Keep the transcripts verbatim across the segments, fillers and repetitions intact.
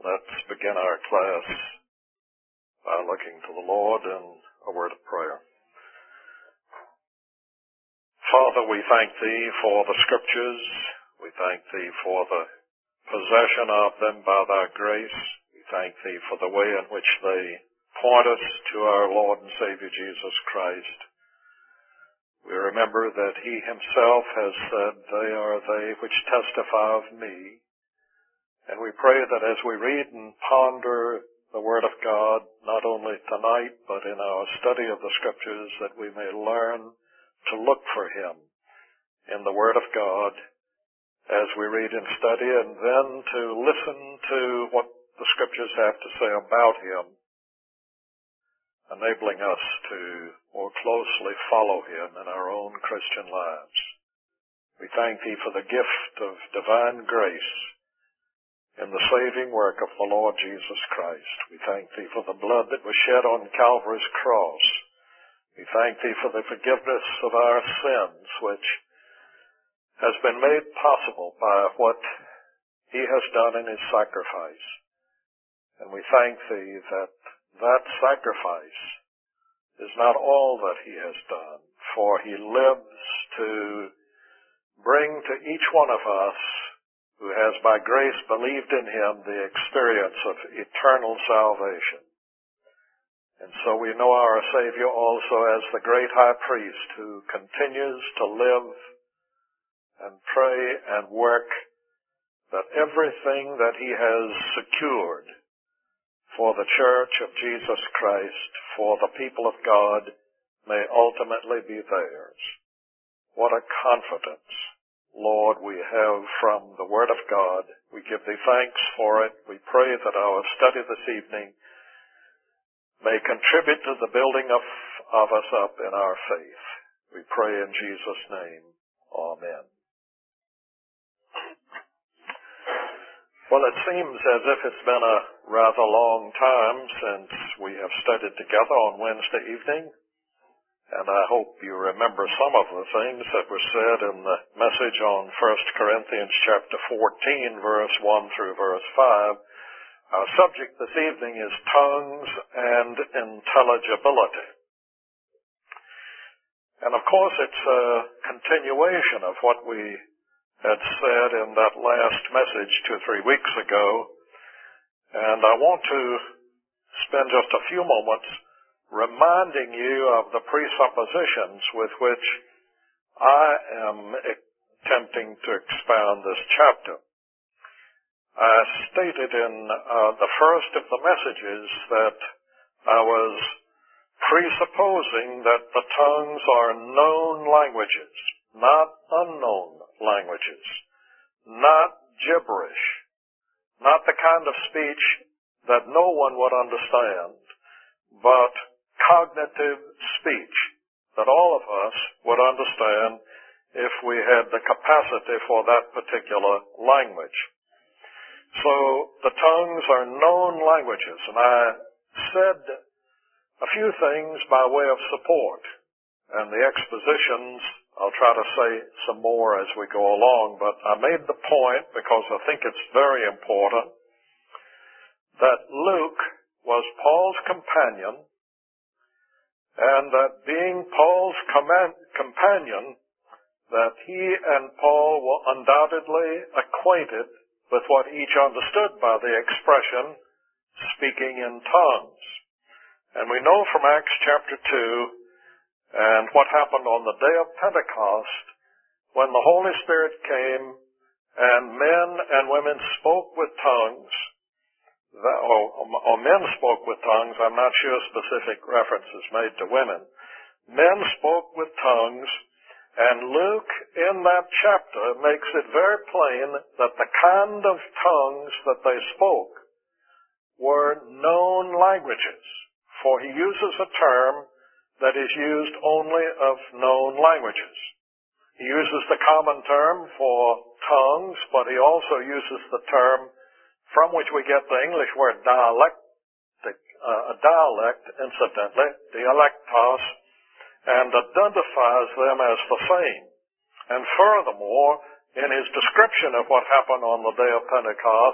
Let's begin our class by looking to the Lord in a word of prayer. Father, we thank Thee for the Scriptures. We thank Thee for the possession of them by Thy grace. We thank Thee for the way in which they point us to our Lord and Savior Jesus Christ. We remember that He Himself has said, "They are they which testify of me." And we pray that as we read and ponder the Word of God, not only tonight, but in our study of the Scriptures, that we may learn to look for Him in the Word of God as we read and study, and then to listen to what the Scriptures have to say about Him, enabling us to more closely follow Him in our own Christian lives. We thank Thee for the gift of divine grace in the saving work of the Lord Jesus Christ. We thank Thee for the blood that was shed on Calvary's cross. We thank Thee for the forgiveness of our sins, which has been made possible by what He has done in His sacrifice. And we thank Thee that that sacrifice is not all that He has done, for He lives to bring to each one of us who has by grace believed in Him the experience of eternal salvation. And so we know our Savior also as the great high priest who continues to live and pray and work that everything that He has secured for the Church of Jesus Christ, for the people of God, may ultimately be theirs. What a confidence, Lord, we have from the Word of God. We give Thee thanks for it. We pray that our study this evening may contribute to the building of, of us up in our faith. We pray in Jesus' name. Amen. Well, it seems as if it's been a rather long time since we have studied together on Wednesday evening. And I hope you remember some of the things that were said in the message on First Corinthians chapter fourteen, verse one through verse five. Our subject this evening is tongues and intelligibility. And of course it's a continuation of what we had said in that last message two or three weeks ago. And I want to spend just a few moments reminding you of the presuppositions with which I am attempting to expound this chapter. I stated in uh, the first of the messages that I was presupposing that the tongues are known languages, not unknown languages, not gibberish, not the kind of speech that no one would understand, but cognitive speech that all of us would understand if we had the capacity for that particular language. So the tongues are known languages, and I said a few things by way of support, and the expositions, I'll try to say some more as we go along, but I made the point, because I think it's very important, that Luke was Paul's companion, and that being Paul's command, companion, that he and Paul were undoubtedly acquainted with what each understood by the expression, speaking in tongues. And we know from Acts chapter two, and what happened on the day of Pentecost, when the Holy Spirit came, and men and women spoke with tongues, That, or, or men spoke with tongues. I'm not sure specific references made to women. Men spoke with tongues, and Luke in that chapter makes it very plain that the kind of tongues that they spoke were known languages, for he uses a term that is used only of known languages. He uses the common term for tongues, but he also uses the term from which we get the English word dialectic, uh, a dialect, incidentally, dialectos, and identifies them as the same. And furthermore, in his description of what happened on the day of Pentecost,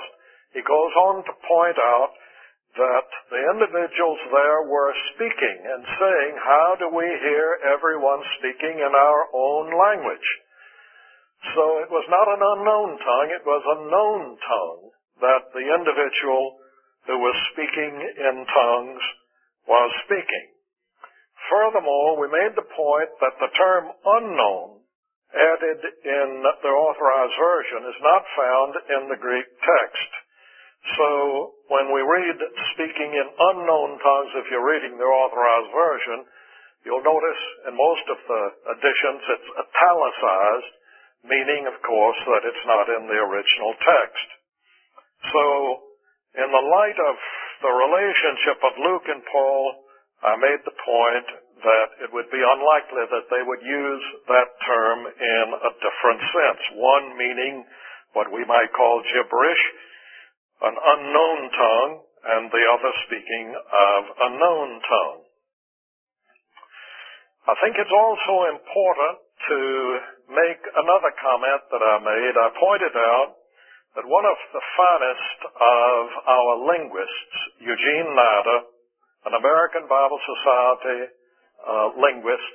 he goes on to point out that the individuals there were speaking and saying, how do we hear everyone speaking in our own language? So it was not an unknown tongue, it was a known tongue that the individual who was speaking in tongues was speaking. Furthermore, we made the point that the term unknown added in the Authorized Version is not found in the Greek text. So when we read speaking in unknown tongues, if you're reading the Authorized Version, you'll notice in most of the editions it's italicized, meaning, of course, that it's not in the original text. So in the light of the relationship of Luke and Paul, I made the point that it would be unlikely that they would use that term in a different sense. One meaning what we might call gibberish, an unknown tongue, and the other speaking of a known tongue. I think it's also important to make another comment that I made. I pointed out that one of the finest of our linguists, Eugene Nada, an American Bible Society uh, linguist,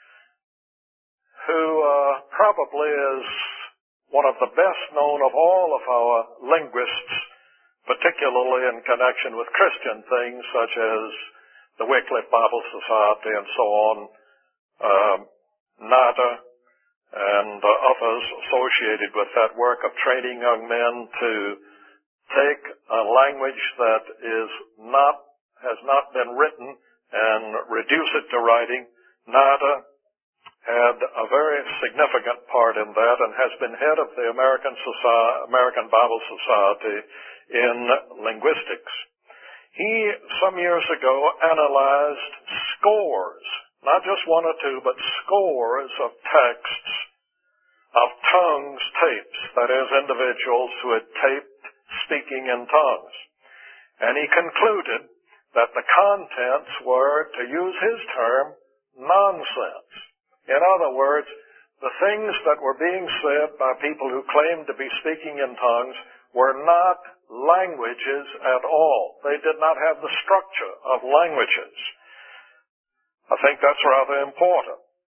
who uh, probably is one of the best known of all of our linguists, particularly in connection with Christian things such as the Wycliffe Bible Society and so on, uh, Nada and uh, others associated with that work of training young men to take a language that is not, has not been written and reduce it to writing. Nada had a very significant part in that and has been head of the American Society, American Bible Society in linguistics. He, some years ago, analyzed scores, not just one or two, but scores of texts of tongues tapes, that is, individuals who had taped speaking in tongues. And he concluded that the contents were, to use his term, nonsense. In other words, the things that were being said by people who claimed to be speaking in tongues were not languages at all. They did not have the structure of languages. I think that's rather important.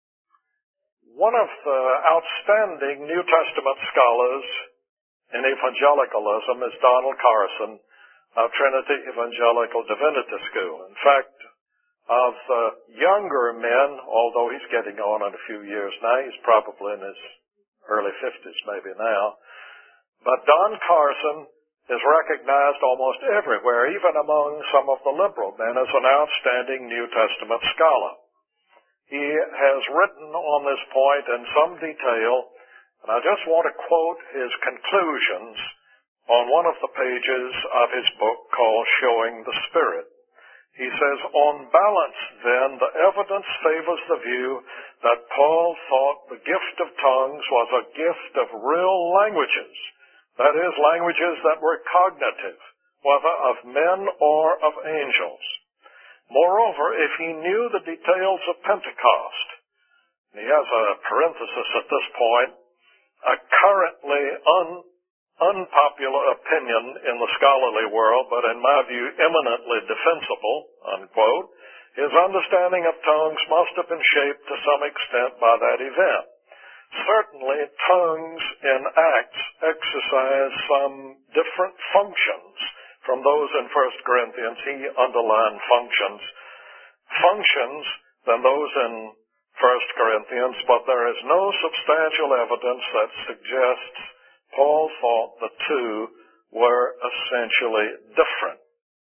One of the outstanding New Testament scholars in evangelicalism is Donald Carson of Trinity Evangelical Divinity School. In fact, of the younger men, although he's getting on in a few years now, he's probably in his early fifties maybe now, but Don Carson is recognized almost everywhere, even among some of the liberal men, as an outstanding New Testament scholar. He has written on this point in some detail, and I just want to quote his conclusions on one of the pages of his book called Showing the Spirit. He says, on balance, then, the evidence favors the view that Paul thought the gift of tongues was a gift of real languages, that is, languages that were cognitive, whether of men or of angels. Moreover, if he knew the details of Pentecost, he has a parenthesis at this point, a currently un, unpopular opinion in the scholarly world, but in my view eminently defensible, unquote, his understanding of tongues must have been shaped to some extent by that event. Certainly, tongues in Acts exercise some different functions from those in First Corinthians. He underlined functions, functions than those in First Corinthians, but there is no substantial evidence that suggests Paul thought the two were essentially different.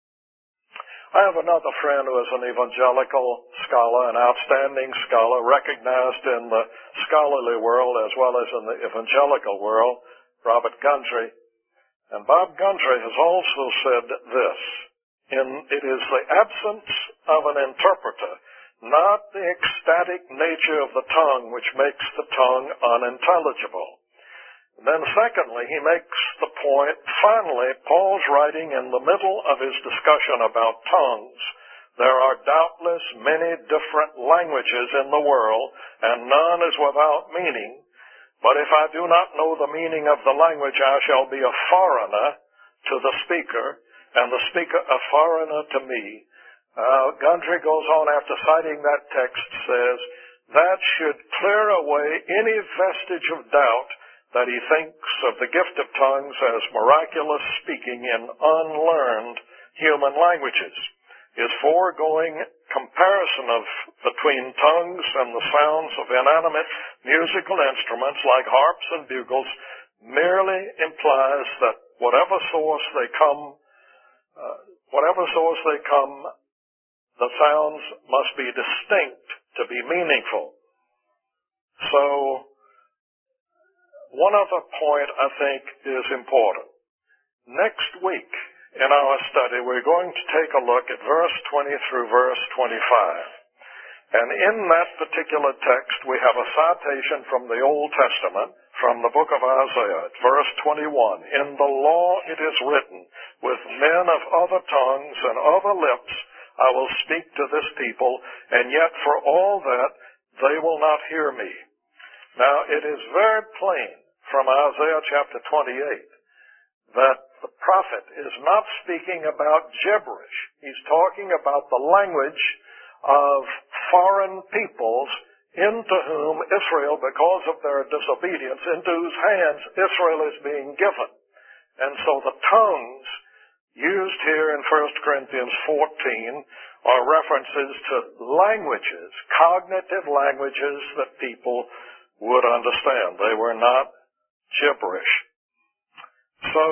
I have another friend who is an evangelical scholar, an outstanding scholar, recognized in the scholarly world as well as in the evangelical world, Robert Gundry. And Bob Gundry has also said this, in, it is the absence of an interpreter, not the ecstatic nature of the tongue which makes the tongue unintelligible. And then secondly, he makes the point, finally, Paul's writing in the middle of his discussion about tongues. There are doubtless many different languages in the world, and none is without meaning. But if I do not know the meaning of the language, I shall be a foreigner, to the speaker, and the speaker a foreigner to me. Uh, Gundry goes on after citing that text, says, that should clear away any vestige of doubt that he thinks of the gift of tongues as miraculous speaking in unlearned human languages. His foregoing comparison of between tongues and the sounds of inanimate musical instruments like harps and bugles merely implies that whatever source they come, uh, whatever source they come, the sounds must be distinct to be meaningful. So, one other point I think is important. Next week in our study, we're going to take a look at verse twenty through verse twenty-five. And in that particular text, we have a citation from the Old Testament, from the book of Isaiah, verse twenty-one. In the law it is written, with men of other tongues and other lips I will speak to this people, and yet for all that they will not hear me. Now, it is very plain from Isaiah chapter twenty-eight that the prophet is not speaking about gibberish. He's talking about the language of foreign peoples into whom Israel, because of their disobedience, into whose hands Israel is being given. And so the tongues used here in First Corinthians fourteen are references to languages, cognitive languages that people would understand. They were not gibberish. So,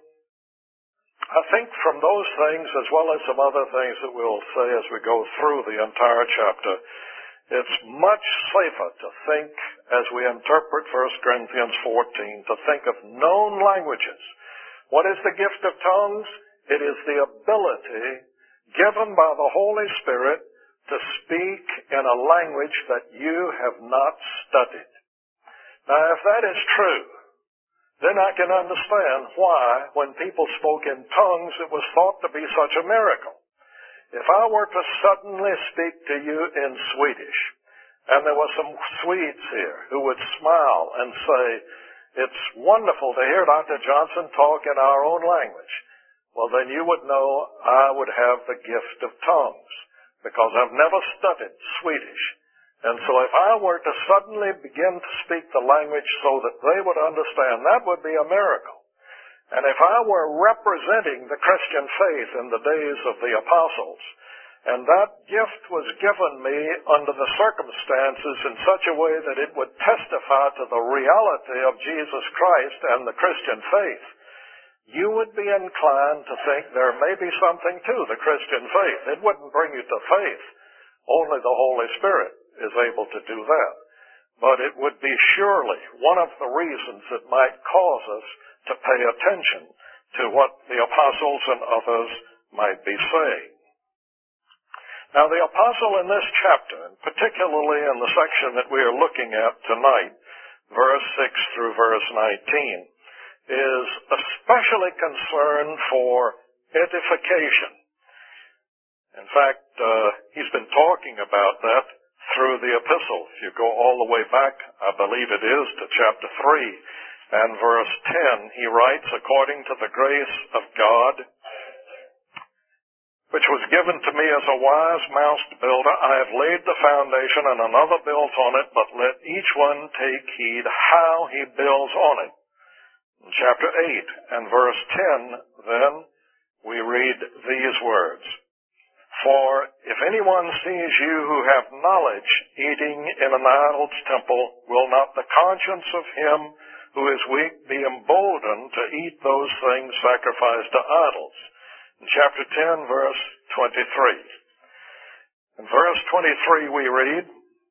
I think from those things, as well as some other things that we'll say as we go through the entire chapter, it's much safer to think, as we interpret First Corinthians fourteen, to think of known languages. What is the gift of tongues? It is the ability given by the Holy Spirit to speak in a language that you have not studied. Now, if that is true, then I can understand why, when people spoke in tongues, it was thought to be such a miracle. If I were to suddenly speak to you in Swedish, and there were some Swedes here who would smile and say, it's wonderful to hear Doctor Johnson talk in our own language, well, then you would know I would have the gift of tongues, because I've never studied Swedish. And so if I were to suddenly begin to speak the language so that they would understand, that would be a miracle. And if I were representing the Christian faith in the days of the apostles, and that gift was given me under the circumstances in such a way that it would testify to the reality of Jesus Christ and the Christian faith, you would be inclined to think there may be something to the Christian faith. It wouldn't bring you to faith. Only the Holy Spirit is able to do that. But it would be surely one of the reasons that might cause us to pay attention to what the apostles and others might be saying. Now, the apostle in this chapter, and particularly in the section that we are looking at tonight, verse six through verse nineteen, is especially concerned for edification. In fact, uh, he's been talking about that through the epistle. If you go all the way back, I believe it is, to chapter three and verse ten, he writes, according to the grace of God, which was given to me as a wise mouthed builder, I have laid the foundation and another built on it, but let each one take heed how he builds on it. In chapter eight and verse ten, then, we read these words, for if anyone sees you who have knowledge eating in an idol's temple, will not the conscience of him who is weak be emboldened to eat those things sacrificed to idols? In chapter ten, verse twenty-three. In verse twenty-three we read,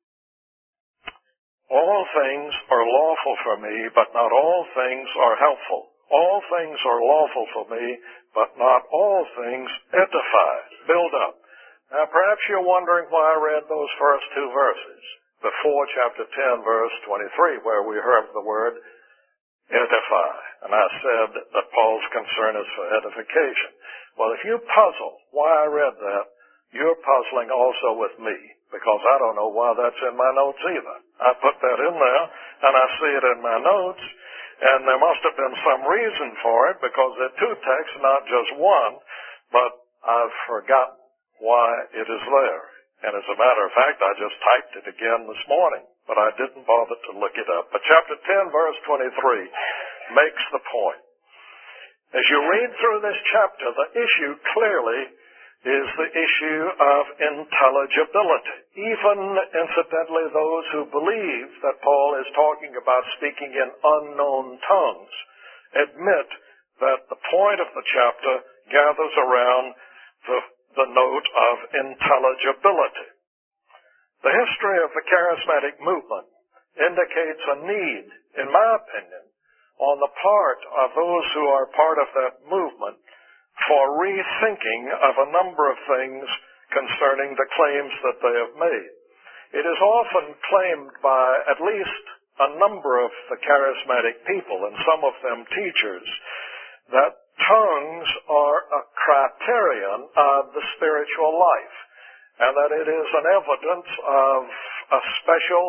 all things are lawful for me, but not all things are helpful. All things are lawful for me, but not all things edify, build up. Now, perhaps you're wondering why I read those first two verses before chapter ten, verse twenty-three, where we heard the word edify. And I said that Paul's concern is for edification. Well, if you puzzle why I read that, you're puzzling also with me, because I don't know why that's in my notes either. I put that in there, and I see it in my notes, And there must have been some reason for it, because there are two texts, not just one, but I've forgotten why it is there. And as a matter of fact, I just typed it again this morning, but I didn't bother to look it up. But chapter ten, verse twenty-three makes the point. As you read through this chapter, the issue clearly is the issue of intelligibility. Even, incidentally, those who believe that Paul is talking about speaking in unknown tongues admit that the point of the chapter gathers around the, the note of intelligibility. The history of the charismatic movement indicates a need, in my opinion, on the part of those who are part of that movement for rethinking of a number of things concerning the claims that they have made. It is often claimed by at least a number of the charismatic people, and some of them teachers, that tongues are a criterion of the spiritual life, and that it is an evidence of a special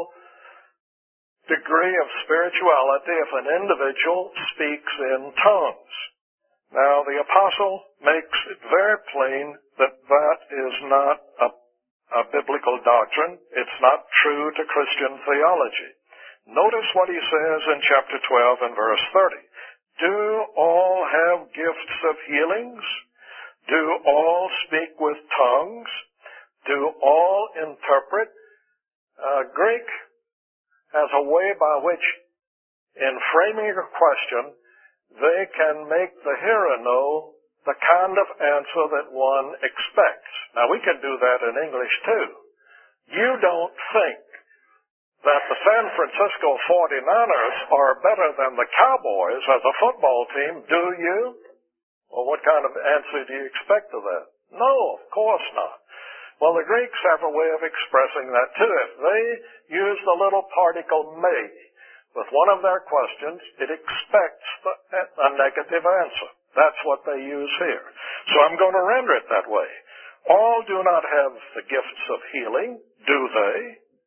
degree of spirituality if an individual speaks in tongues. Now, the apostle makes it very plain that that is not a, a biblical doctrine. It's not true to Christian theology. Notice what he says in chapter twelve and verse thirty. Do all have gifts of healings? Do all speak with tongues? Do all interpret? Uh, Greek has a way by which, in framing a question, they can make the hearer know the kind of answer that one expects. Now, we can do that in English, too. You don't think that the San Francisco forty-niners are better than the Cowboys as a football team, do you? Well, what kind of answer do you expect to that? No, of course not. Well, the Greeks have a way of expressing that, too. If they use the little particle may with one of their questions, it expects the, a negative answer. That's what they use here. So I'm going to render it that way. All do not have the gifts of healing, do they?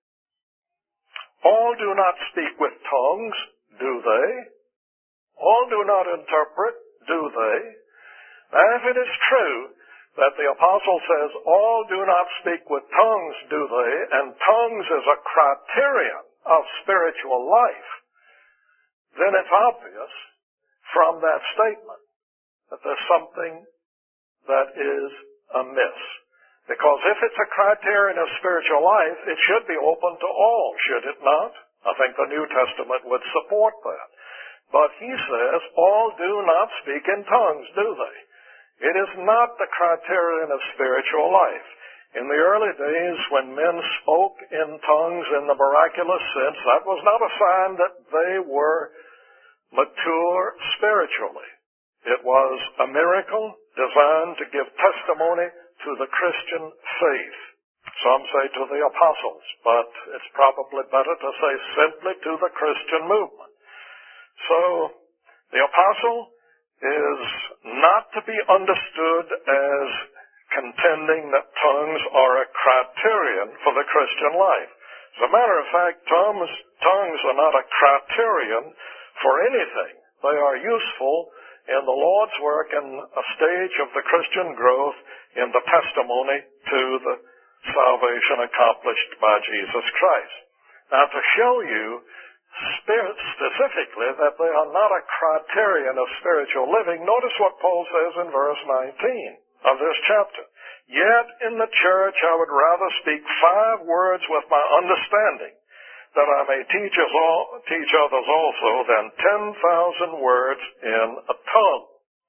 All do not speak with tongues, do they? All do not interpret, do they? Now, if it is true that the apostle says all do not speak with tongues, do they, and tongues is a criterion of spiritual life, then it's obvious from that statement that there's something that is amiss. Because if it's a criterion of spiritual life, it should be open to all, should it not? I think the New Testament would support that. But he says, all do not speak in tongues, do they? It is not the criterion of spiritual life. In the early days, when men spoke in tongues in the miraculous sense, that was not a sign that they were mature spiritually. It was a miracle designed to give testimony to the Christian faith. Some say to the apostles, but it's probably better to say simply to the Christian movement. So, the apostle is not to be understood as contending that tongues are a criterion for the Christian life. As a matter of fact, tongues, tongues are not a criterion for anything. They are useful in the Lord's work and a stage of the Christian growth in the testimony to the salvation accomplished by Jesus Christ. Now, to show you specifically that they are not a criterion of spiritual living, notice what Paul says in verse nineteen of this chapter. Yet in the church I would rather speak five words with my understanding, that I may teach, us all, teach others also, than ten thousand words in a tongue.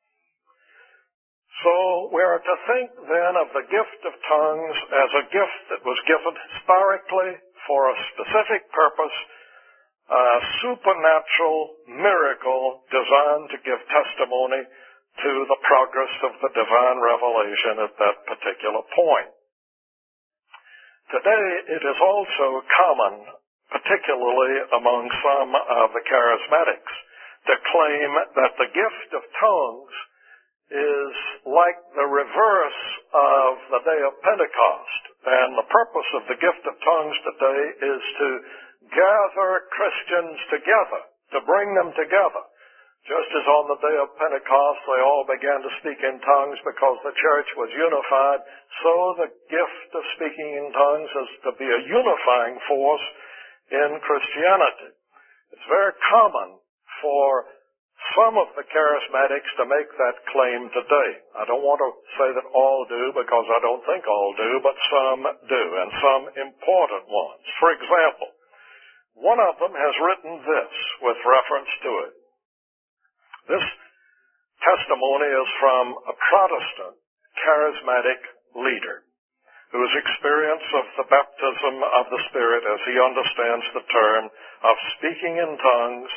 So we are to think then of the gift of tongues as a gift that was given historically for a specific purpose, a supernatural miracle designed to give testimony to the progress of the divine revelation at that particular point. Today it is also common, particularly among some of the charismatics, to claim that the gift of tongues is like the reverse of the day of Pentecost. And the purpose of the gift of tongues today is to gather Christians together to bring them together. Just as on the day of Pentecost they all began to speak in tongues because the church was unified, so the gift of speaking in tongues is to be a unifying force in Christianity. It's very common for some of the charismatics to make that claim today. I don't want to say that all do, because I don't think all do, but some do, and some important ones. For example, one of them has written this with reference to it. This testimony is from a Protestant charismatic leader whose experience of the baptism of the Spirit, as he understands the term, of speaking in tongues,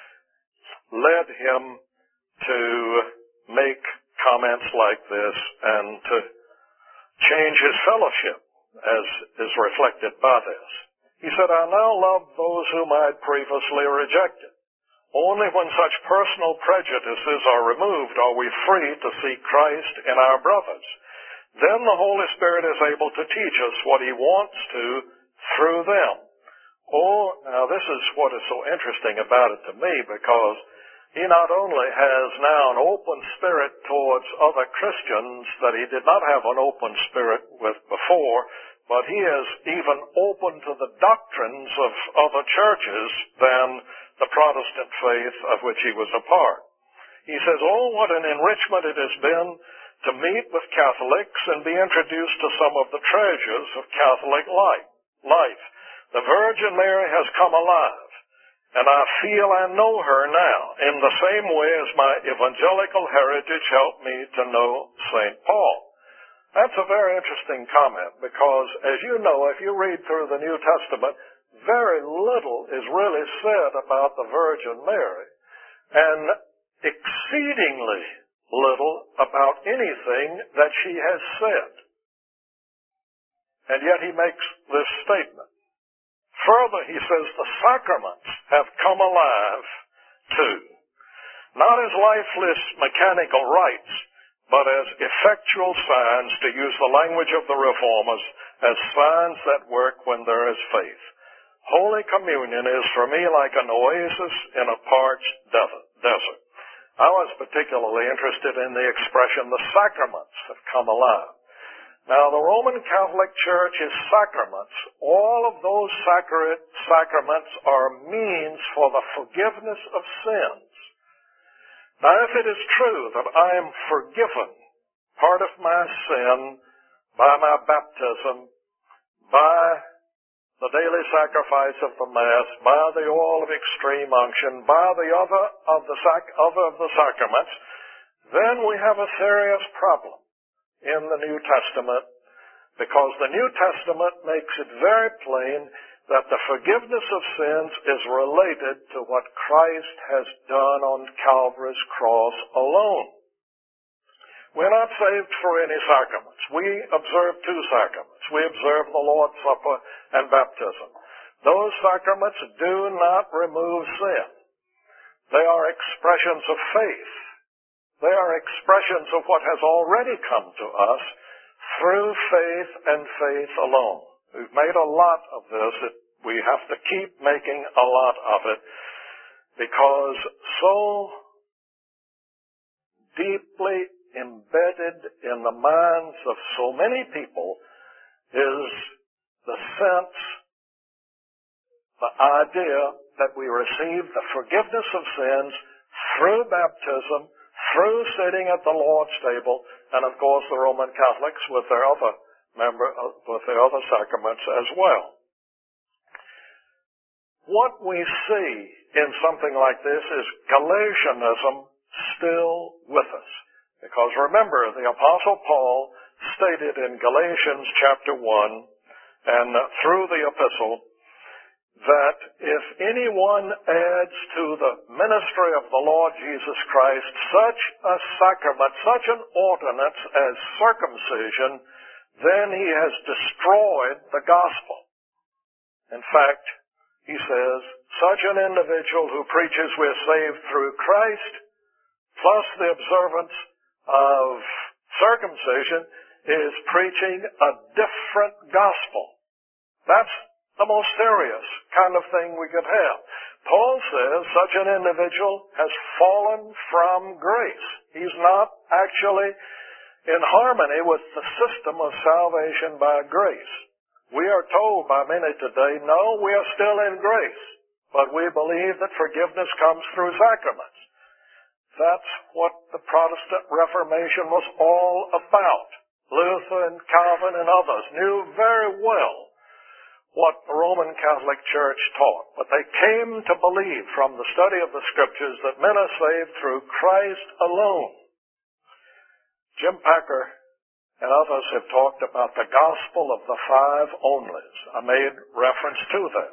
led him to make comments like this and to change his fellowship, as is reflected by this. He said, "I now love those whom I had previously rejected. Only when such personal prejudices are removed are we free to see Christ in our brothers. Then the Holy Spirit is able to teach us what He wants to through them." Oh, now this is what is so interesting about it to me, because he not only has now an open spirit towards other Christians that he did not have an open spirit with before, but he is even open to the doctrines of other churches than the Protestant faith of which he was a part. He says, "Oh, what an enrichment it has been to meet with Catholics and be introduced to some of the treasures of Catholic life. The Virgin Mary has come alive, and I feel I know her now in the same way as my evangelical heritage helped me to know Saint Paul." That's a very interesting comment, because, as you know, if you read through the New Testament, very little is really said about the Virgin Mary, and exceedingly little about anything that she has said. And yet he makes this statement. Further, he says, the sacraments have come alive too, not as lifeless mechanical rites, but as effectual signs, to use the language of the Reformers, as signs that work when there is faith. Holy Communion is for me like an oasis in a parched desert. I was particularly interested in the expression, the sacraments have come alive. Now, the Roman Catholic Church's sacraments, all of those sacred sacraments are means for the forgiveness of sins. Now, if it is true that I am forgiven part of my sin by my baptism, by the daily sacrifice of the Mass, by the oil of extreme unction, by the other of the, sac- other of the sacraments, then we have a serious problem in the New Testament, because the New Testament makes it very plain that the forgiveness of sins is related to what Christ has done on Calvary's cross alone. We're not saved for any sacraments. We observe two sacraments. We observe the Lord's Supper and baptism. Those sacraments do not remove sin. They are expressions of faith. They are expressions of what has already come to us through faith and faith alone. We've made a lot of this. It, we have to keep making a lot of it, because so deeply embedded in the minds of so many people is the sense, the idea that we receive the forgiveness of sins through baptism, through sitting at the Lord's table, and of course the Roman Catholics with their other member, with their other sacraments as well. What we see in something like this is Galatianism still with us. Because remember, the Apostle Paul stated in Galatians chapter one and through the epistle that if anyone adds to the ministry of the Lord Jesus Christ such a sacrament, such an ordinance as circumcision, then he has destroyed the gospel. In fact, he says, such an individual who preaches we're saved through Christ, plus the observance of circumcision, is preaching a different gospel. That's the most serious kind of thing we could have. Paul says such an individual has fallen from grace. He's not actually in harmony with the system of salvation by grace. We are told by many today, no, we are still in grace, but we believe that forgiveness comes through sacraments. That's what the Protestant Reformation was all about. Luther and Calvin and others knew very well what the Roman Catholic Church taught, but they came to believe from the study of the Scriptures that men are saved through Christ alone. Jim Packer and others have talked about the gospel of the five onlys. I made reference to that.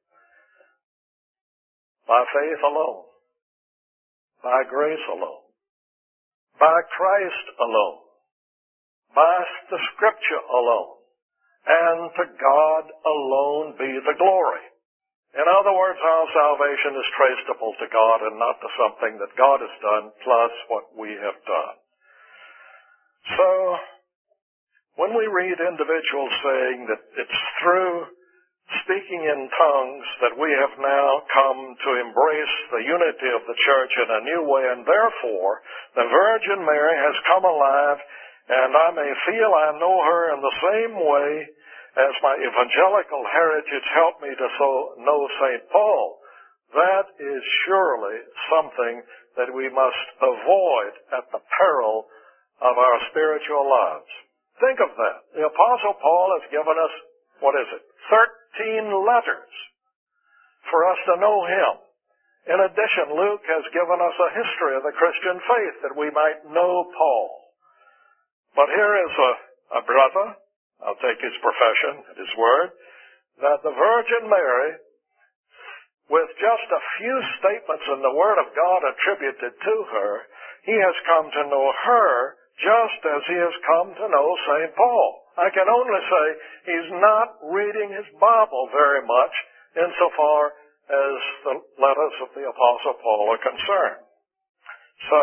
By faith alone, by grace alone, by Christ alone, by the Scripture alone, and to God alone be the glory. In other words, our salvation is traceable to God and not to something that God has done plus what we have done. So, when we read individuals saying that it's through speaking in tongues that we have now come to embrace the unity of the church in a new way, and therefore the Virgin Mary has come alive, and I may feel I know her in the same way as my evangelical heritage helped me to so know Saint Paul, that is surely something that we must avoid at the peril of our spiritual lives. Think of that. The Apostle Paul has given us, what is it, thirteen letters for us to know him. In addition, Luke has given us a history of the Christian faith that we might know Paul. But here is a, a brother, I'll take his profession, his word, that the Virgin Mary, with just a few statements in the Word of God attributed to her, he has come to know her just as he has come to know Saint Paul. I can only say he's not reading his Bible very much insofar as the letters of the Apostle Paul are concerned. So,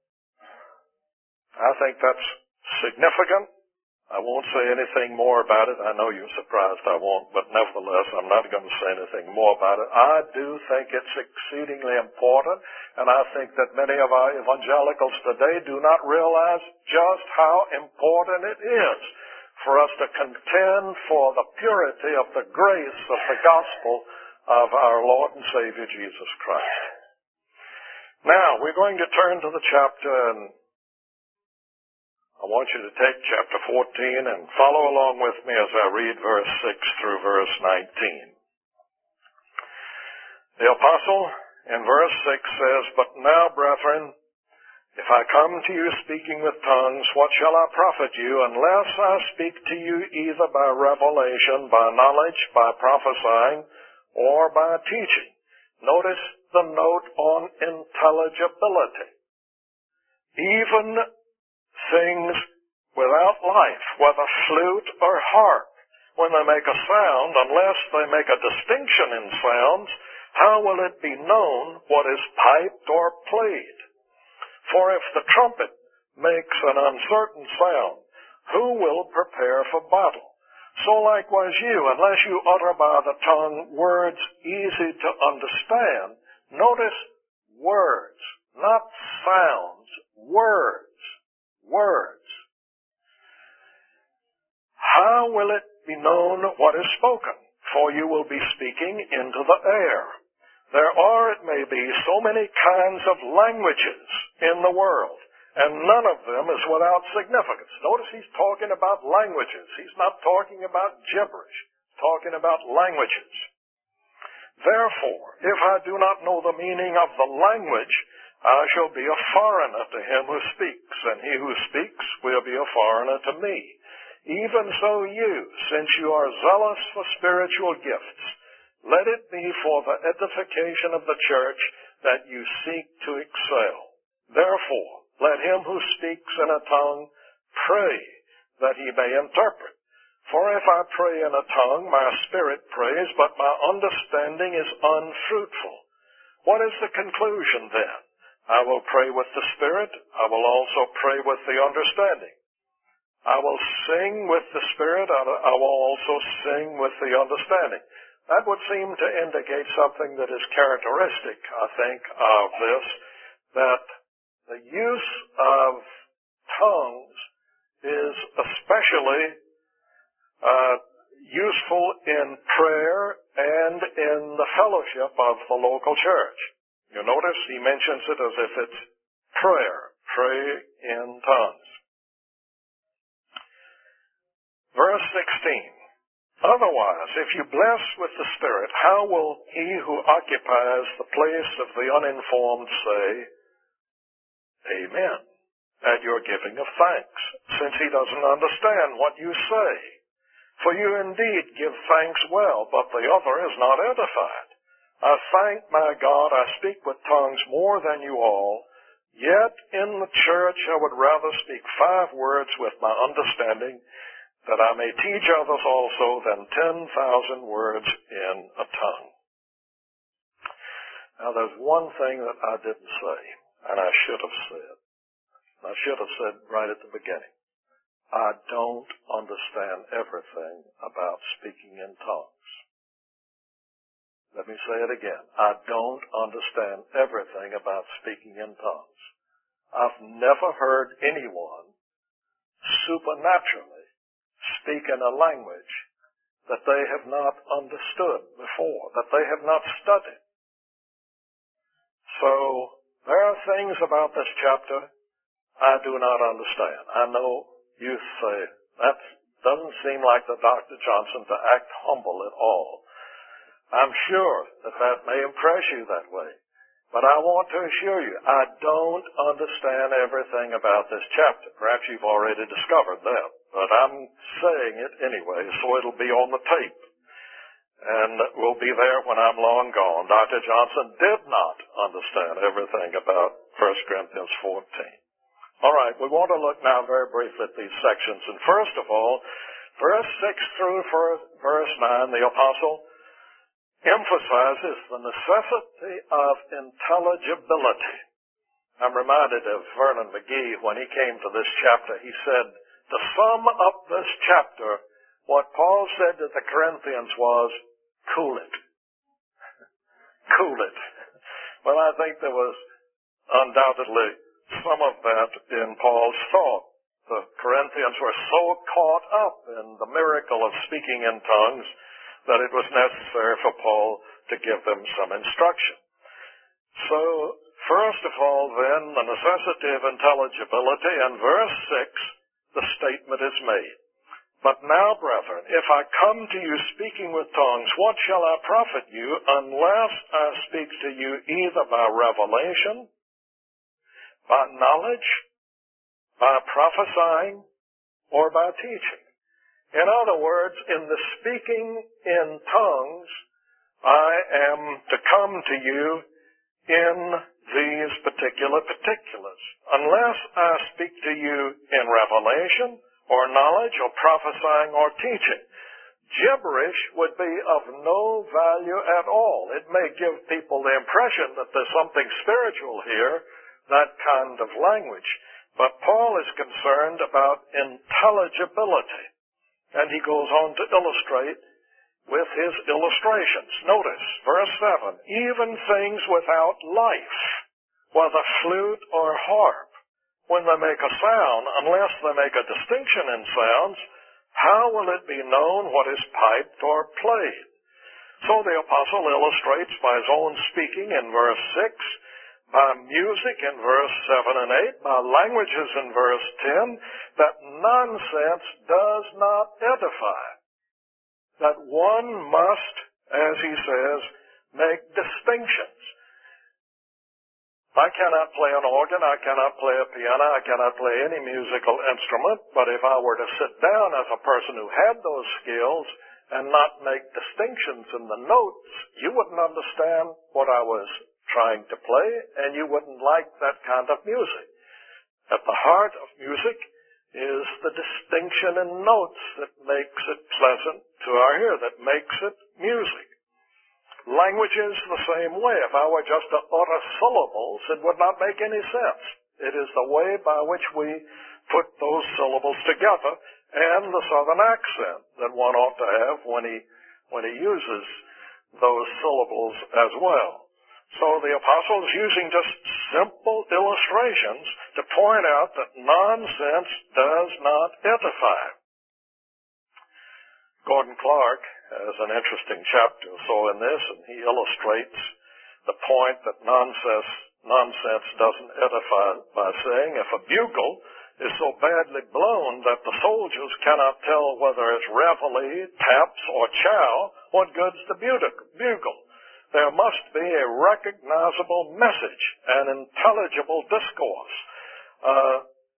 I think that's significant. I won't say anything more about it. I know you're surprised I won't, but nevertheless, I'm not going to say anything more about it. I do think it's exceedingly important, and I think that many of our evangelicals today do not realize just how important it is for us to contend for the purity of the grace of the gospel of our Lord and Savior Jesus Christ. Now, we're going to turn to the chapter, and I want you to take chapter fourteen and follow along with me as I read verse six through verse nineteen. The apostle in verse six says, "But now, brethren, if I come to you speaking with tongues, what shall I profit you, unless I speak to you either by revelation, by knowledge, by prophesying, or by teaching?" Notice the note on intelligibility. Even things without life, whether flute or harp, when they make a sound, unless they make a distinction in sounds, how will it be known what is piped or played? For if the trumpet makes an uncertain sound, who will prepare for battle? So likewise you, unless you utter by the tongue words easy to understand. Notice words, not sounds, words. Words. How will it be known what is spoken? For you will be speaking into the air. There are, it may be, so many kinds of languages in the world, and none of them is without significance. Notice he's talking about languages. He's not talking about gibberish. He's talking about languages. Therefore, if I do not know the meaning of the language, I shall be a foreigner to him who speaks, and he who speaks will be a foreigner to me. Even so you, since you are zealous for spiritual gifts, let it be for the edification of the church that you seek to excel. Therefore, let him who speaks in a tongue pray that he may interpret. For if I pray in a tongue, my spirit prays, but my understanding is unfruitful. What is the conclusion then? I will pray with the Spirit. I will also pray with the understanding. I will sing with the Spirit. I will also sing with the understanding. That would seem to indicate something that is characteristic, I think, of this, that the use of tongues is especially uh, useful in prayer and in the fellowship of the local church. You notice he mentions it as if it's prayer. Pray in tongues. Verse sixteen. Otherwise, if you bless with the Spirit, how will he who occupies the place of the uninformed say, Amen, at your giving of thanks, since he doesn't understand what you say? For you indeed give thanks well, but the other is not edified. I thank my God I speak with tongues more than you all, yet in the church I would rather speak five words with my understanding, that I may teach others also than ten thousand words in a tongue. Now there's one thing that I didn't say, and I should have said. I should have said right at the beginning. I don't understand everything about speaking in tongues. Let me say it again. I don't understand everything about speaking in tongues. I've never heard anyone supernaturally speak in a language that they have not understood before, that they have not studied. So there are things about this chapter I do not understand. I know you say, that doesn't seem like the Doctor Johnson to act humble at all. I'm sure that that may impress you that way. But I want to assure you, I don't understand everything about this chapter. Perhaps you've already discovered that. But I'm saying it anyway, so it'll be on the tape. And will be there when I'm long gone. Doctor Johnson did not understand everything about First Corinthians fourteen. All right, we want to look now very briefly at these sections. And first of all, verse six through verse nine, the apostle emphasizes the necessity of intelligibility. I'm reminded of Vernon McGee when he came to this chapter. He said, to sum up this chapter, what Paul said to the Corinthians was, cool it. Cool it. Well, I think there was undoubtedly some of that in Paul's thought. The Corinthians were so caught up in the miracle of speaking in tongues that it was necessary for Paul to give them some instruction. So, first of all, then, the necessity of intelligibility. In verse six, the statement is made. But now, brethren, if I come to you speaking with tongues, what shall I profit you unless I speak to you either by revelation, by knowledge, by prophesying, or by teaching? In other words, in the speaking in tongues, I am to come to you in these particular particulars. Unless I speak to you in revelation, or knowledge, or prophesying, or teaching. Gibberish would be of no value at all. It may give people the impression that there's something spiritual here, that kind of language. But Paul is concerned about intelligibility. And he goes on to illustrate with his illustrations. Notice, verse seven, even things without life, whether flute or harp, when they make a sound, unless they make a distinction in sounds, how will it be known what is piped or played? So the apostle illustrates by his own speaking in verse six, by music in verse seven and eight, by languages in verse ten, that nonsense does not edify. That one must, as he says, make distinctions. I cannot play an organ, I cannot play a piano, I cannot play any musical instrument, but if I were to sit down as a person who had those skills and not make distinctions in the notes, you wouldn't understand what I was trying to play, and you wouldn't like that kind of music. At the heart of music is the distinction in notes that makes it pleasant to our ear, that makes it music. Language is the same way. If I were just to utter syllables, it would not make any sense. It is the way by which we put those syllables together and the southern accent that one ought to have when he when he uses those syllables as well. So the apostle is using just simple illustrations to point out that nonsense does not edify. Gordon Clark has an interesting chapter so in this, and he illustrates the point that nonsense, nonsense doesn't edify by saying, if a bugle is so badly blown that the soldiers cannot tell whether it's reveille, taps, or chow, what good's the bugle? There must be a recognizable message, an intelligible discourse, uh,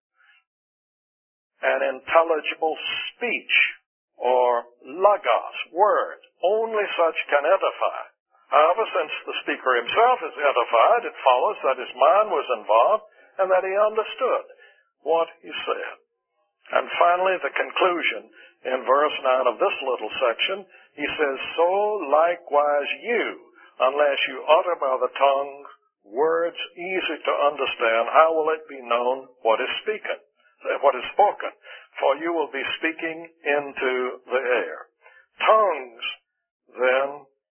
an intelligible speech, or logos, word. Only such can edify. However, since the speaker himself is edified, it follows that his mind was involved and that he understood what he said. And finally, the conclusion in verse nine of this little section, he says, so likewise you, unless you utter by the tongue words easy to understand, how will it be known what is speaking, what is spoken? For you will be speaking into the air. Tongues, then,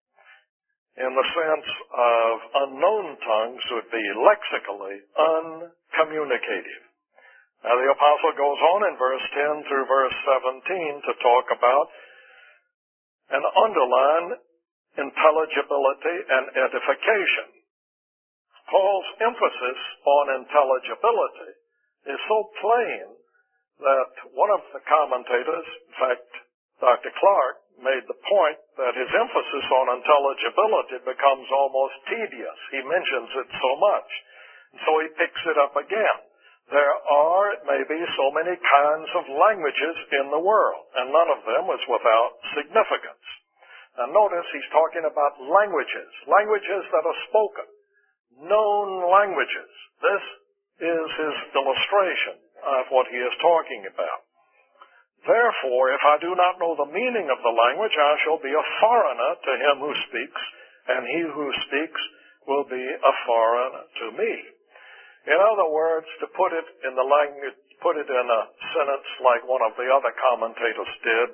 in the sense of unknown tongues, would be lexically uncommunicative. Now the apostle goes on in verse ten through verse seventeen to talk about and underline intelligibility and edification. Paul's emphasis on intelligibility is so plain that one of the commentators, in fact, Doctor Clark, made the point that his emphasis on intelligibility becomes almost tedious. He mentions it so much. And so he picks it up again. There are, it may be, so many kinds of languages in the world, and none of them is without significance. Now notice he's talking about languages, languages that are spoken, known languages. This is his illustration of what he is talking about. Therefore, if I do not know the meaning of the language, I shall be a foreigner to him who speaks, and he who speaks will be a foreigner to me. In other words, to put it in the language, put it in a sentence like one of the other commentators did,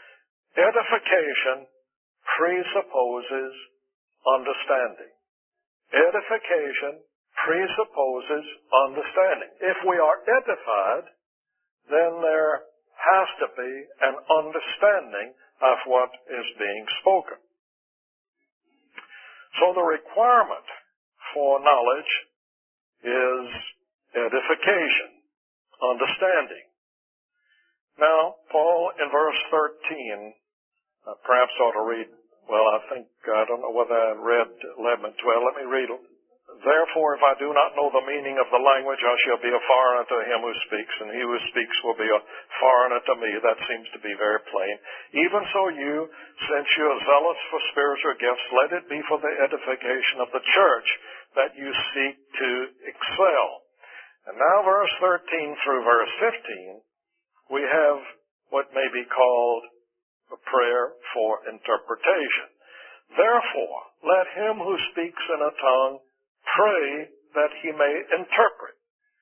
edification presupposes understanding. Edification presupposes understanding. If we are edified, then there has to be an understanding of what is being spoken. So the requirement for knowledge is edification, understanding. Now, Paul in verse thirteen, uh, perhaps ought to read, well, I think, I don't know whether I read eleven and twelve. Let me read it. Therefore, if I do not know the meaning of the language, I shall be a foreigner to him who speaks, and he who speaks will be a foreigner to me. That seems to be very plain. Even so you, since you are zealous for spiritual gifts, let it be for the edification of the church that you seek to excel. And now verse thirteen through verse fifteen, we have what may be called a prayer for interpretation. Therefore, let him who speaks in a tongue pray that he may interpret.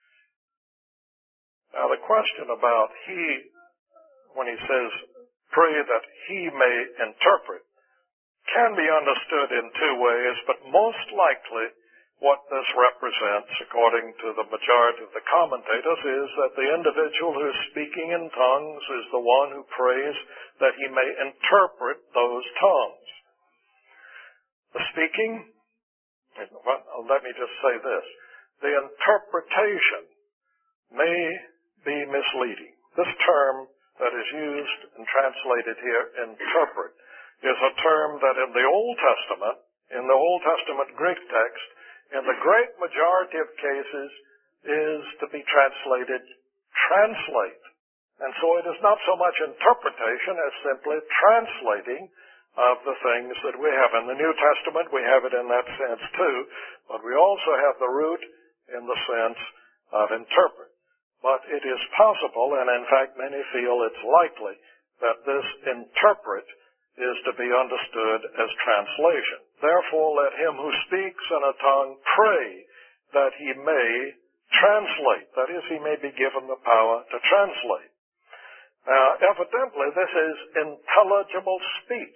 Now the question about he, when he says pray that he may interpret, can be understood in two ways, but most likely what this represents, according to the majority of the commentators, is that the individual who is speaking in tongues is the one who prays that he may interpret those tongues. The speaking, let me just say this, the interpretation may be misleading. This term that is used and translated here, interpret, is a term that in the Old Testament, in the Old Testament Greek text, in the great majority of cases, is to be translated translate. And so it is not so much interpretation as simply translating of the things that we have. In the New Testament, we have it in that sense too, but we also have the root in the sense of interpret. But it is possible, and in fact many feel it's likely, that this interpret is to be understood as translation. Therefore, let him who speaks in a tongue pray that he may translate. That is, he may be given the power to translate. Now, evidently, this is intelligible speech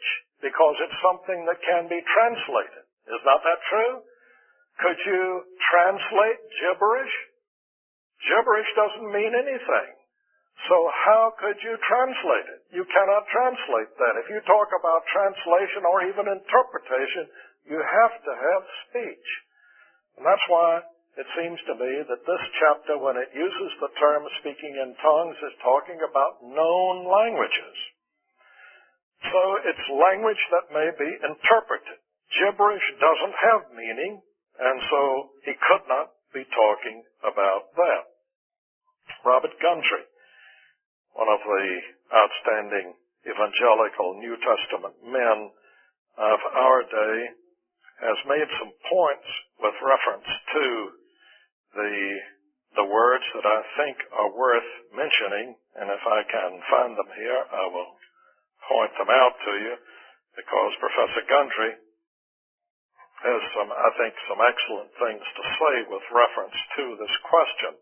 because it's something that can be translated. Is not that true? Could you translate gibberish? Gibberish doesn't mean anything. So how could you translate it? You cannot translate that. If you talk about translation or even interpretation, you have to have speech. And that's why it seems to me that this chapter, when it uses the term speaking in tongues, is talking about known languages. So it's language that may be interpreted. Gibberish doesn't have meaning, and so he could not be talking about that. Robert Gundry, one of the outstanding evangelical New Testament men of our day, has made some points with reference to the the words that I think are worth mentioning, and if I can find them here, I will point them out to you, because Professor Gundry has some, I think, some excellent things to say with reference to this question.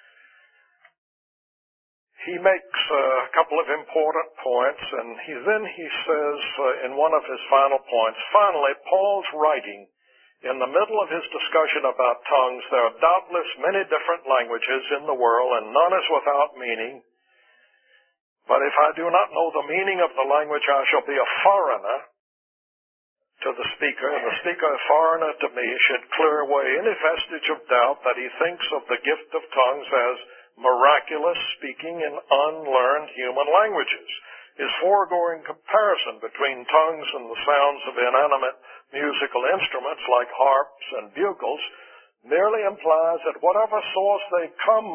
He makes a couple of important points, and he, then he says uh, in one of his final points, finally, Paul's writing in the middle of his discussion about tongues, there are doubtless many different languages in the world, and none is without meaning. But if I do not know the meaning of the language, I shall be a foreigner to the speaker, and the speaker, a foreigner to me, should clear away any vestige of doubt that he thinks of the gift of tongues as miraculous speaking in unlearned human languages. His foregoing comparison between tongues and the sounds of inanimate musical instruments like harps and bugles merely implies that whatever source they come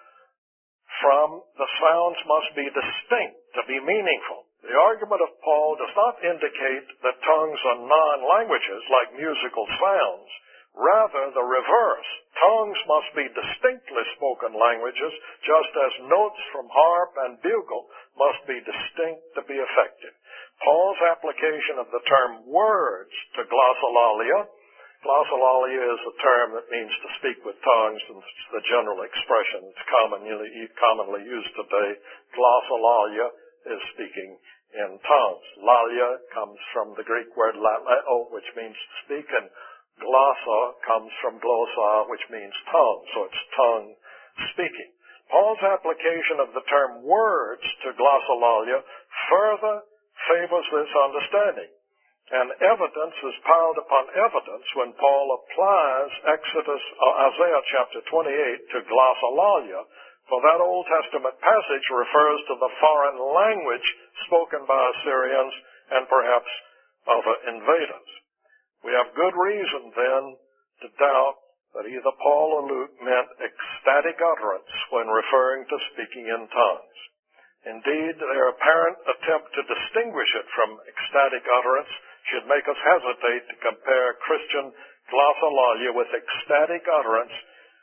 from, the sounds must be distinct to be meaningful. The argument of Paul does not indicate that tongues are non-languages like musical sounds. Rather, the reverse. Tongues must be distinctly spoken languages, just as notes from harp and bugle must be distinct to be effective. Paul's application of the term words to glossolalia, glossolalia is a term that means to speak with tongues, and it's the general expression that's commonly, commonly used today. Glossolalia is speaking in tongues. Lalia comes from the Greek word laleo, which means to speak, and glossa comes from glossa, which means tongue, so it's tongue speaking. Paul's application of the term words to glossolalia further favors this understanding, and evidence is piled upon evidence when Paul applies Exodus or Isaiah chapter twenty-eight to glossolalia, for that Old Testament passage refers to the foreign language spoken by Assyrians and perhaps other invaders. We have good reason, then, to doubt that either Paul or Luke meant ecstatic utterance when referring to speaking in tongues. Indeed, their apparent attempt to distinguish it from ecstatic utterance should make us hesitate to compare Christian glossolalia with ecstatic utterance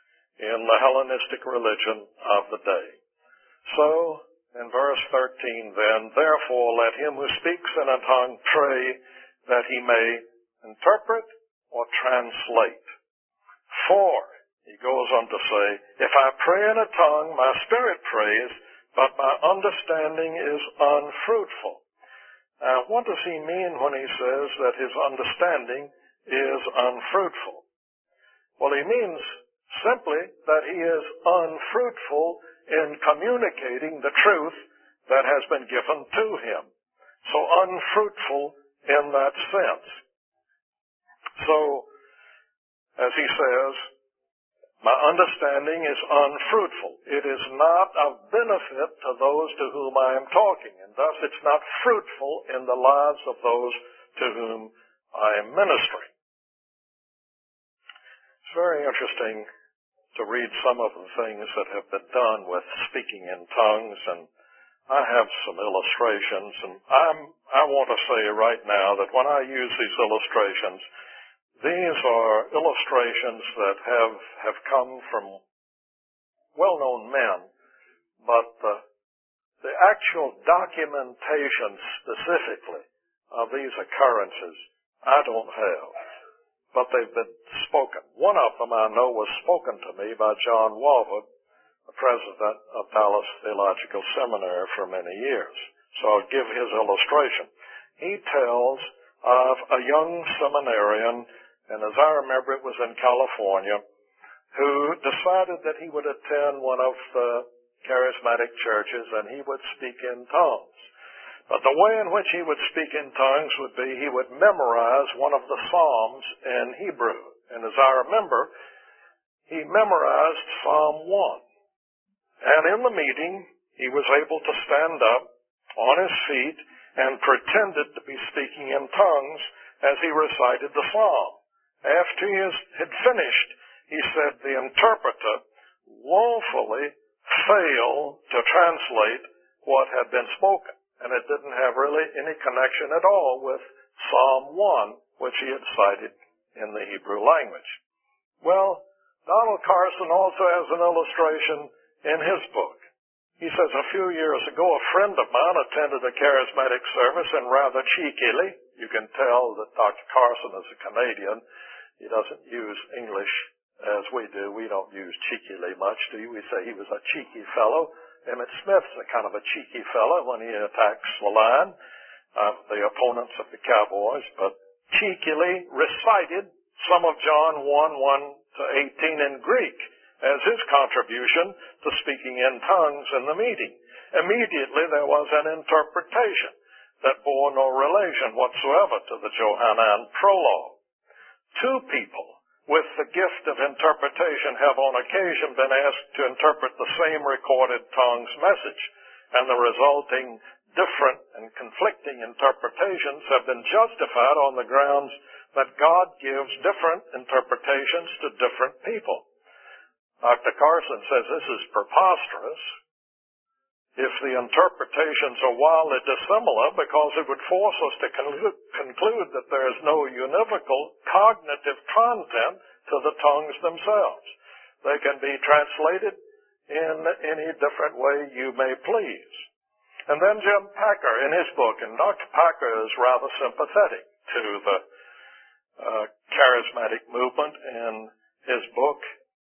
in the Hellenistic religion of the day. So, in verse thirteen, then, therefore let him who speaks in a tongue pray that he may interpret or translate. For, he goes on to say, if I pray in a tongue, my spirit prays, but my understanding is unfruitful. Now, what does he mean when he says that his understanding is unfruitful? Well, he means simply that he is unfruitful in communicating the truth that has been given to him. So unfruitful in that sense. So, as he says, my understanding is unfruitful. It is not of benefit to those to whom I am talking, and thus it's not fruitful in the lives of those to whom I am ministering. It's very interesting to read some of the things that have been done with speaking in tongues, and I have some illustrations, and I'm, I want to say right now that when I use these illustrations, these are illustrations that have, have come from well-known men, but the, the actual documentation specifically of these occurrences I don't have, but they've been spoken. One of them I know was spoken to me by John Walvoord, the president of Dallas Theological Seminary for many years. So I'll give his illustration. he tells of a young seminarian, and as I remember it was in California, who decided that he would attend one of the charismatic churches and he would speak in tongues. But the way in which he would speak in tongues would be he would memorize one of the Psalms in Hebrew. And as I remember, he memorized Psalm one. And in the meeting, he was able to stand up on his feet and pretended to be speaking in tongues as he recited the psalm. After he had finished, he said the interpreter woefully failed to translate what had been spoken, and it didn't have really any connection at all with Psalm one, which he had cited in the Hebrew language. Well, Donald Carson also has an illustration in his book. He says, a few years ago, a friend of mine attended a charismatic service and rather cheekily, you can tell that Doctor Carson is a Canadian. He doesn't use English as we do. We don't use cheekily much, do you? We say he was a cheeky fellow. Emmett Smith's a kind of a cheeky fellow when he attacks the line, uh, the opponents of the Cowboys, but cheekily recited some of John one, one to eighteen in Greek as his contribution to speaking in tongues in the meeting. Immediately there was an interpretation that bore no relation whatsoever to the Johannine prologue. Two people with the gift of interpretation have on occasion been asked to interpret the same recorded tongues message, and the resulting different and conflicting interpretations have been justified on the grounds that God gives different interpretations to different people. Doctor Carson says this is preposterous if the interpretations are wildly dissimilar, because it would force us to con- conclude that there is no univocal cognitive content to the tongues themselves. They can be translated in any different way you may please. And then Jim Packer in his book, and Doctor Packer is rather sympathetic to the uh, charismatic movement in his book,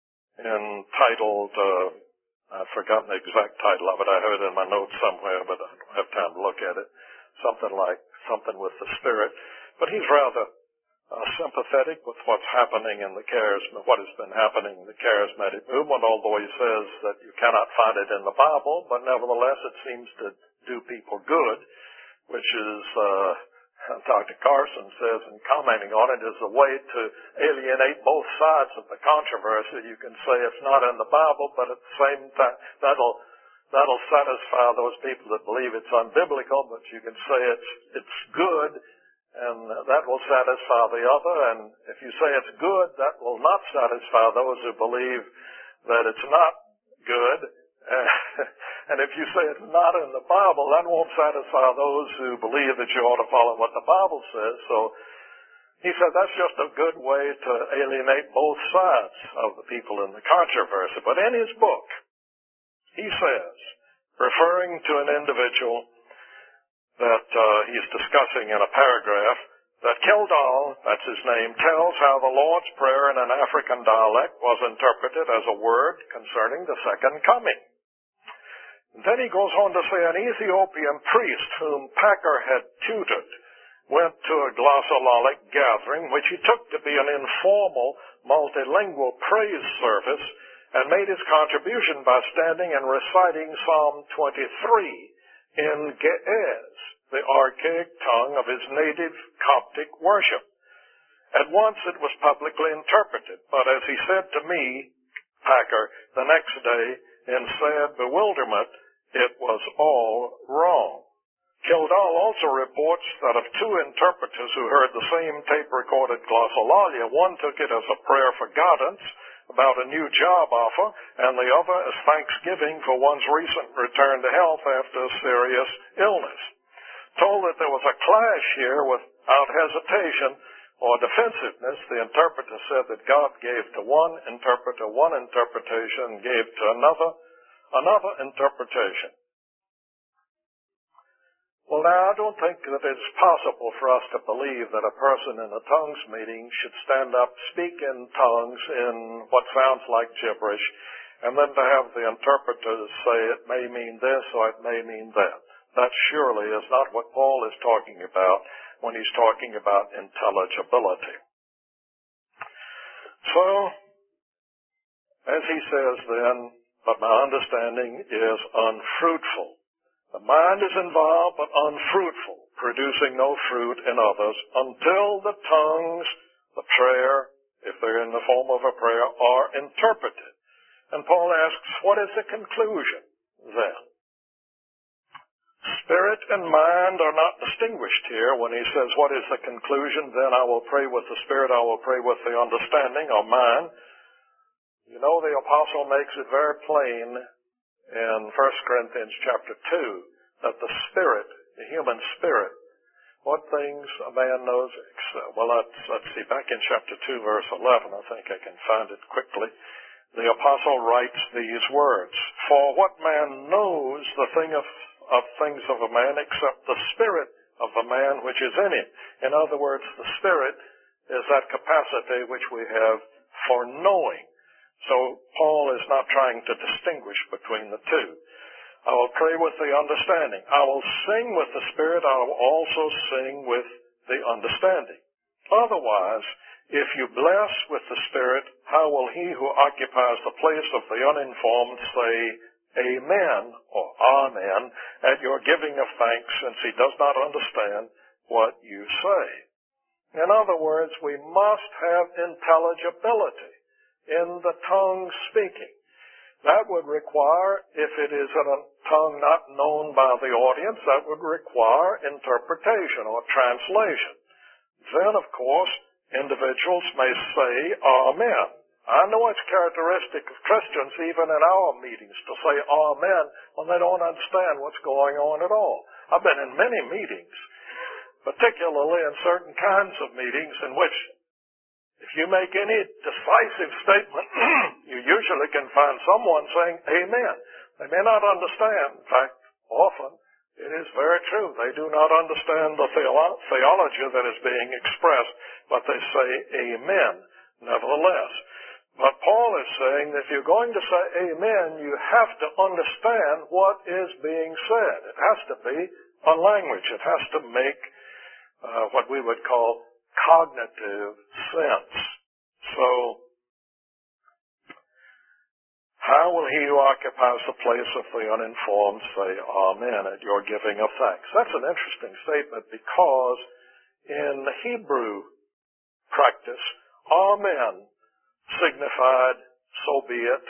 entitled, uh, I've forgotten the exact title of it. I heard it in my notes somewhere, but I don't have time to look at it. Something like Something with the Spirit. But he's rather uh, sympathetic with what's happening in the charisma, what has been happening in the charismatic movement, although he says that you cannot find it in the Bible, but nevertheless it seems to do people good, which is, uh, Doctor Carson says, in commenting on it, is a way to alienate both sides of the controversy. You can say it's not in the Bible, but at the same time, that'll that'll satisfy those people that believe it's unbiblical. But you can say it's it's good, and that will satisfy the other. And if you say it's good, that will not satisfy those who believe that it's not good. And if you say it's not in the Bible, that won't satisfy those who believe that you ought to follow what the Bible says. So he said that's just a good way to alienate both sides of the people in the controversy. But in his book, he says, referring to an individual that uh, he's discussing in a paragraph, that Kildall, that's his name, tells how the Lord's Prayer in an African dialect was interpreted as a word concerning the second coming. And then he goes on to say an Ethiopian priest whom Packer had tutored went to a glossolalia gathering, which he took to be an informal, multilingual praise service, and made his contribution by standing and reciting Psalm twenty-three in Ge'ez, the archaic tongue of his native Coptic worship. At once it was publicly interpreted, but as he said to me, Packer, the next day, in sad bewilderment, it was all wrong. Kildall also reports that of two interpreters who heard the same tape-recorded glossolalia, one took it as a prayer for guidance about a new job offer, and the other as thanksgiving for one's recent return to health after a serious illness. Told that there was a clash here without hesitation or defensiveness, the interpreter said that God gave to one interpreter one interpretation and gave to another another interpretation. Well, now, I don't think that it's possible for us to believe that a person in a tongues meeting should stand up, speak in tongues in what sounds like gibberish, and then to have the interpreters say it may mean this or it may mean that. That surely is not what Paul is talking about when he's talking about intelligibility. So, as he says then, but my understanding is unfruitful. The mind is involved but unfruitful, producing no fruit in others until the tongues, the prayer, if they're in the form of a prayer, are interpreted. And Paul asks, what is the conclusion then? Spirit and mind are not distinguished here when he says, what is the conclusion? Then I will pray with the spirit, I will pray with the understanding or mind. You know, the apostle makes it very plain in First Corinthians chapter two that the spirit, the human spirit, what things a man knows, well, let's, let's see, back in chapter two, verse eleven, I think I can find it quickly. The apostle writes these words, for what man knows the thing of, of things of a man except the spirit of the man which is in him? In other words, the spirit is that capacity which we have for knowing. So Paul is not trying to distinguish between the two. I will pray with the understanding. I will sing with the spirit. I will also sing with the understanding. Otherwise, if you bless with the spirit, how will he who occupies the place of the uninformed say amen or amen at your giving of thanks, since he does not understand what you say? In other words, we must have intelligibility in the tongue speaking. That would require, if it is in a tongue not known by the audience, that would require interpretation or translation. Then, of course, individuals may say amen. I know it's characteristic of Christians, even in our meetings, to say amen when they don't understand what's going on at all. I've been in many meetings, particularly in certain kinds of meetings in which if you make any decisive statement, you usually can find someone saying amen. They may not understand. In fact, often it is very true. They do not understand the theolo- theology that is being expressed, but they say amen nevertheless. But Paul is saying that if you're going to say amen, you have to understand what is being said. It has to be a language. It has to make uh, what we would call cognitive sense. So, how will he who occupies the place of the uninformed say amen at your giving of thanks? That's an interesting statement because in the Hebrew practice, amen signified so be it,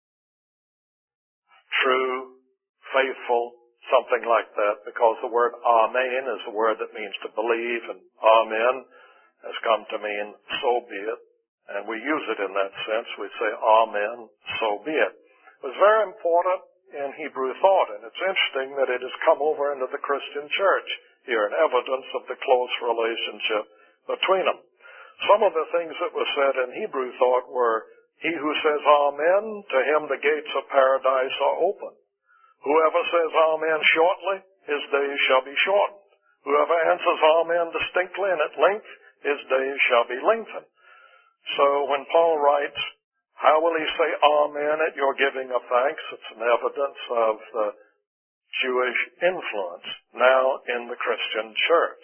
true, faithful, something like that, because the word amen is a word that means to believe, and amen has come to mean so be it. And we use it in that sense. We say amen, so be it. It was very important in Hebrew thought, and it's interesting that it has come over into the Christian church here, an evidence of the close relationship between them. Some of the things that were said in Hebrew thought were, he who says amen, to him the gates of paradise are open. Whoever says amen shortly, his days shall be shortened. Whoever answers amen distinctly and at length, his days shall be lengthened. So when Paul writes, how will he say amen at your giving of thanks? It's an evidence of the Jewish influence now in the Christian church.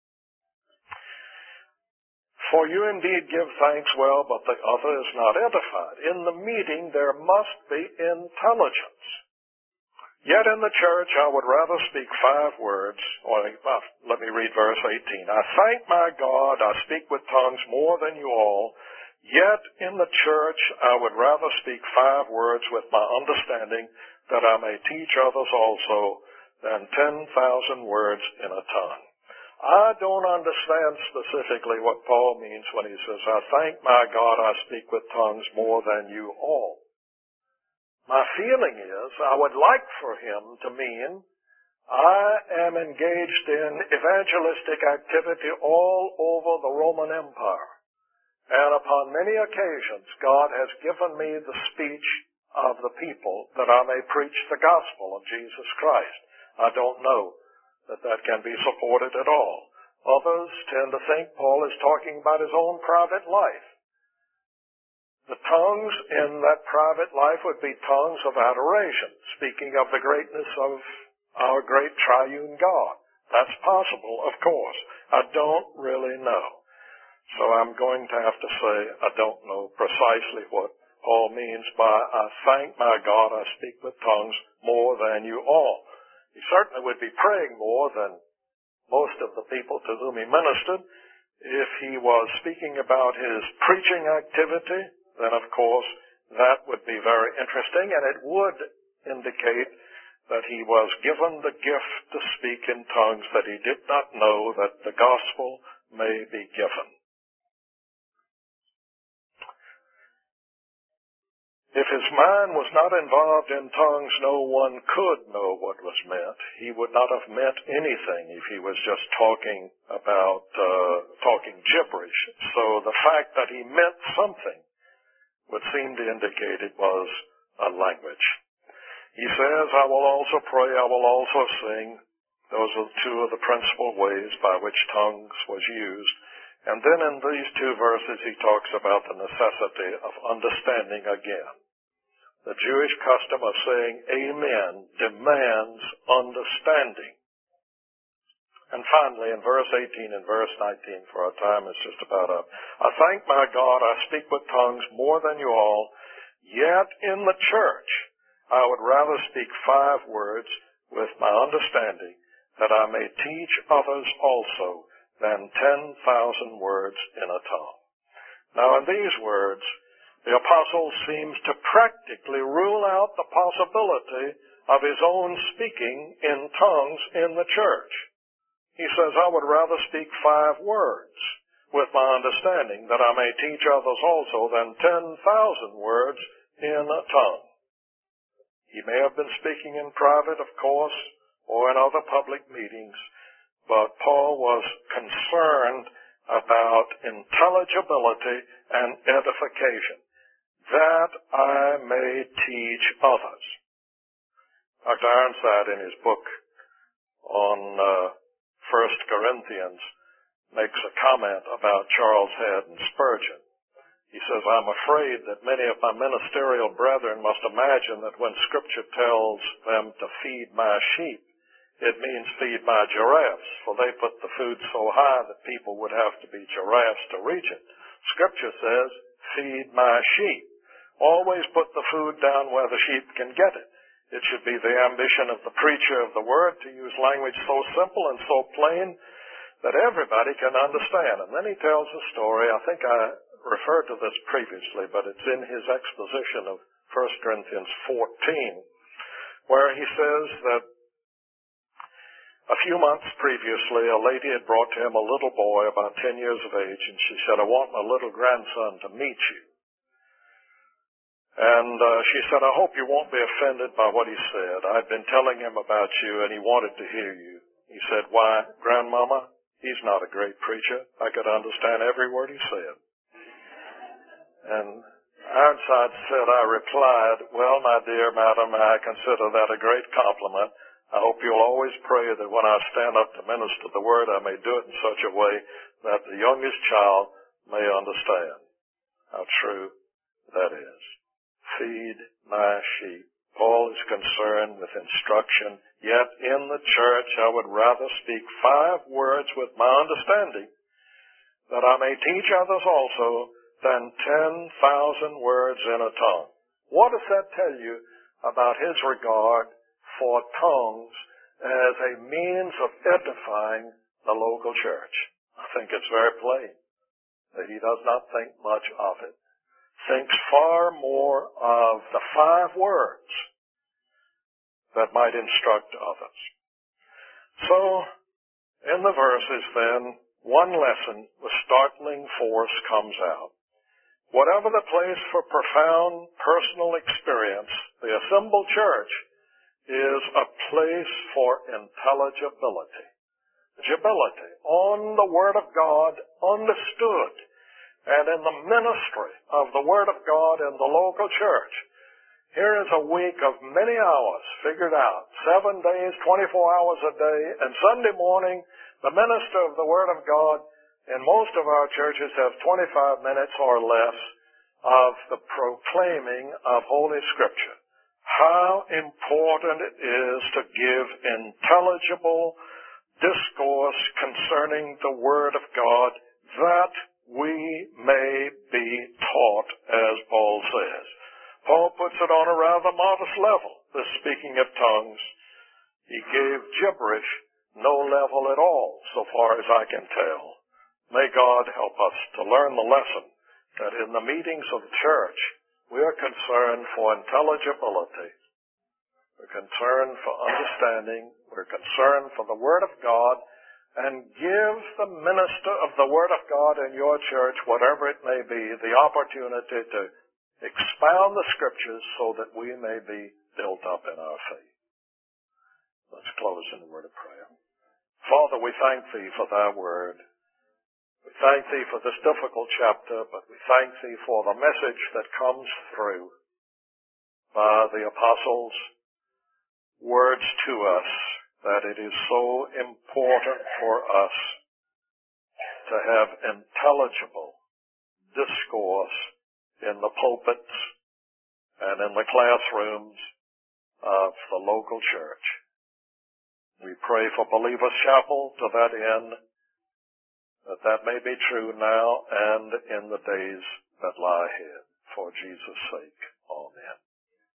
For you indeed give thanks well, but the other is not edified. In the meeting there must be intelligence. Yet in the church I would rather speak five words, or let me read verse eighteen. I thank my God, I speak with tongues more than you all, yet in the church I would rather speak five words with my understanding, that I may teach others also, than ten thousand words in a tongue. I don't understand specifically what Paul means when he says, I thank my God, I speak with tongues more than you all. My feeling is, I would like for him to mean, I am engaged in evangelistic activity all over the Roman Empire. And upon many occasions, God has given me the speech of the people that I may preach the gospel of Jesus Christ. I don't know that that can be supported at all. Others tend to think Paul is talking about his own private life. The tongues in that private life would be tongues of adoration, speaking of the greatness of, our great triune God? That's possible, of course. I don't really know. So I'm going to have to say I don't know precisely what Paul means by, I thank my God I speak with tongues more than you all. He certainly would be praying more than most of the people to whom he ministered. If he was speaking about his preaching activity, then of course that would be very interesting, and it would indicate that he was given the gift to speak in tongues that he did not know that the gospel may be given. If his mind was not involved in tongues, no one could know what was meant. He would not have meant anything if he was just talking about, uh, talking gibberish. So the fact that he meant something would seem to indicate it was a language. He says, I will also pray, I will also sing. Those are two of the principal ways by which tongues was used. And then in these two verses he talks about the necessity of understanding again. The Jewish custom of saying amen demands understanding. And finally, in verse eighteen and verse nineteen, for our time is just about up, I thank my God I speak with tongues more than you all, yet in the church I would rather speak five words with my understanding, that I may teach others also than ten thousand words in a tongue. Now in these words, the apostle seems to practically rule out the possibility of his own speaking in tongues in the church. He says, I would rather speak five words with my understanding, that I may teach others also than ten thousand words in a tongue. He may have been speaking in private, of course, or in other public meetings, but Paul was concerned about intelligibility and edification, that I may teach others. Doctor Ironside, in his book on uh, First Corinthians, makes a comment about Charles Head and Spurgeon. He says, I'm afraid that many of my ministerial brethren must imagine that when Scripture tells them to feed my sheep, it means feed my giraffes, for they put the food so high that people would have to be giraffes to reach it. Scripture says, feed my sheep. Always put the food down where the sheep can get it. It should be the ambition of the preacher of the word to use language so simple and so plain that everybody can understand. And then he tells a story. I think I referred to this previously, but it's in his exposition of First Corinthians fourteen, where he says that a few months previously, a lady had brought to him a little boy about ten years of age, and she said, I want my little grandson to meet you. And uh, she said, I hope you won't be offended by what he said. I'd been telling him about you, and he wanted to hear you. He said, why, Grandmama, he's not a great preacher. I could understand every word he said. And Ironside said, I replied, well, my dear madam, I consider that a great compliment. I hope you'll always pray that when I stand up to minister the word, I may do it in such a way that the youngest child may understand. How true that is. Feed my sheep. Paul is concerned with instruction, yet in the church I would rather speak five words with my understanding, that I may teach others also, than ten thousand words in a tongue. What does that tell you about his regard for tongues as a means of edifying the local church? I think it's very plain that he does not think much of it. Thinks far more of the five words that might instruct others. So, in the verses then, one lesson with startling force comes out. Whatever the place for profound personal experience, the assembled church is a place for intelligibility. Legibility on the Word of God, understood, and in the ministry of the Word of God in the local church. Here is a week of many hours figured out, seven days, twenty-four hours a day, and Sunday morning, the minister of the Word of God in most of our churches have twenty-five minutes or less of the proclaiming of Holy Scripture. how important it is to give intelligible discourse concerning the Word of God, that we may be taught, as Paul says. Paul puts it on a rather modest level, the speaking of tongues. He gave gibberish no level at all, so far as I can tell. May God help us to learn the lesson that in the meetings of the church, we are concerned for intelligibility. We're concerned for understanding. We're concerned for the Word of God, and give the minister of the Word of God in your church, whatever it may be, the opportunity to expound the Scriptures so that we may be built up in our faith. Let's close in a word of prayer. Father, we thank Thee for Thy Word. We thank Thee for this difficult chapter, but we thank Thee for the message that comes through by the apostles' words to us, that it is so important for us to have intelligible discourse in the pulpits and in the classrooms of the local church. We pray for Believers Chapel to that end, that that may be true now and in the days that lie ahead, for Jesus' sake.